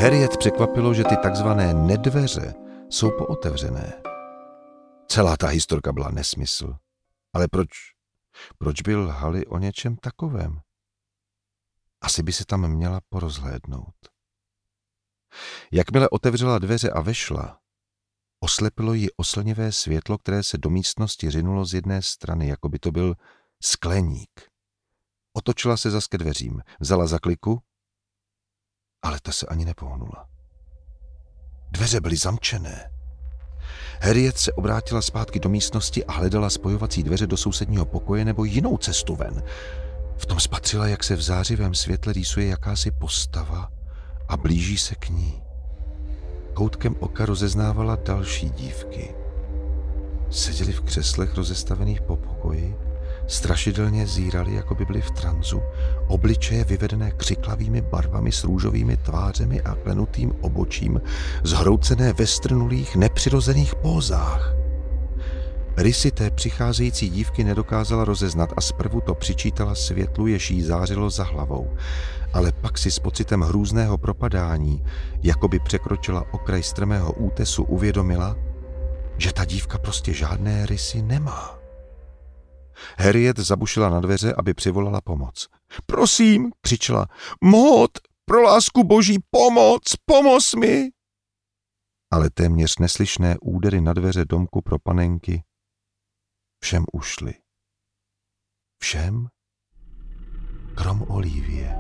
Harriet překvapilo, že ty takzvané nedveře jsou pootevřené. Celá ta historka byla nesmysl. Ale proč by lhali o něčem takovém? Asi by se tam měla porozhlédnout. Jakmile otevřela dveře a vešla, oslepilo ji oslnivé světlo, které se do místnosti řinulo z jedné strany, jako by to byl skleník. Otočila se zas ke dveřím, vzala za kliku, ale ta se ani nepohnula. Dveře byly zamčené. Harriet se obrátila zpátky do místnosti a hledala spojovací dveře do sousedního pokoje nebo jinou cestu ven. V tom spatřila, jak se v zářivém světle rýsuje jakási postava a blíží se k ní. Koutkem oka rozeznávala další dívky. Seděli v křeslech rozestavených po pokoji, strašidelně zírali, jako by byli v tranzu, obličeje vyvedené křiklavými barvami s růžovými tvářemi a klenutým obočím, zhroucené ve strnulých, nepřirozených pózách. Rysy té přicházející dívky nedokázala rozeznat a zprvu to přičítala světlu, jež jí zářilo za hlavou, ale pak si s pocitem hrůzného propadání, jako by překročila okraj strmého útesu, uvědomila, že ta dívka prostě žádné rysy nemá. Harriet zabušila na dveře, aby přivolala pomoc. Prosím, křičela, Maud, pro lásku boží, pomoz mi! Ale téměř neslyšné údery na dveře domku pro panenky všem ušly. Všem, krom Olivie.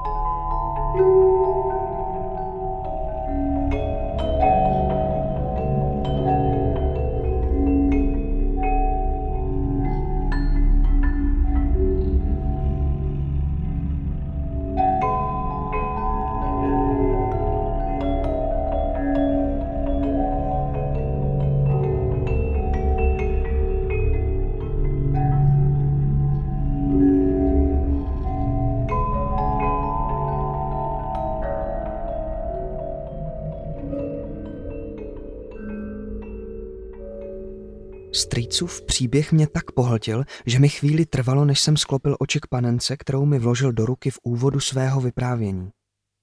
Strýcův příběh mě tak pohltil, že mi chvíli trvalo, než jsem sklopil oči k panence, kterou mi vložil do ruky v úvodu svého vyprávění.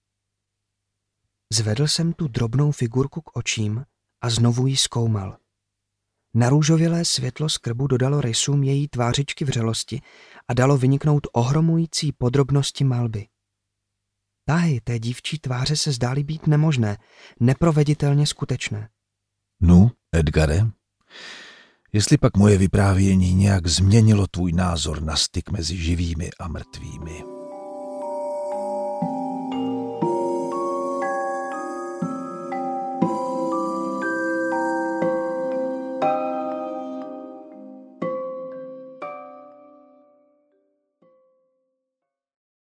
Zvedl jsem tu drobnou figurku k očím a znovu ji zkoumal. Narůžovělé světlo z krbu dodalo rysům její tvářičky vřelosti a dalo vyniknout ohromující podrobnosti malby. Tahy té dívčí tváře se zdály být nemožné, neproveditelně skutečné. No, Edgare, jestli pak moje vyprávění nějak změnilo tvůj názor na styk mezi živými a mrtvými.